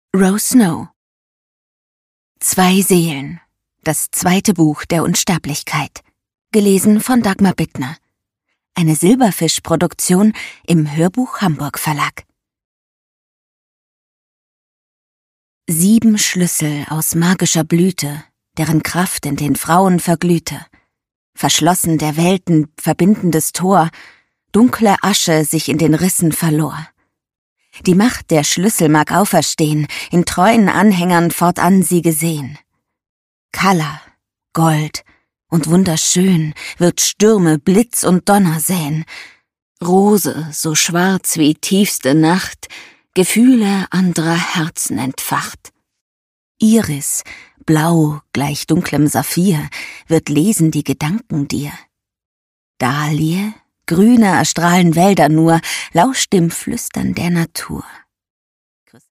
Rose Snow. 2 Seelen. Das 2. Buch der Unsterblichkeit. Gelesen von Dagmar Bittner. Eine Silberfisch-Produktion im Hörbuch Hamburg Verlag. 7 Schlüssel aus magischer Blüte, deren Kraft in den Frauen verglühte. Verschlossen der Welten verbindendes Tor, dunkle Asche sich in den Rissen verlor. Die Macht der Schlüssel mag auferstehen, in treuen Anhängern fortan sie gesehen. Kala, Gold und wunderschön wird Stürme, Blitz und Donner säen. Rose, so schwarz wie tiefste Nacht, Gefühle anderer Herzen entfacht. Iris, blau gleich dunklem Saphir, wird lesen die Gedanken dir. Dalie, grüne erstrahlen Wälder nur, lauscht dem Flüstern der Natur.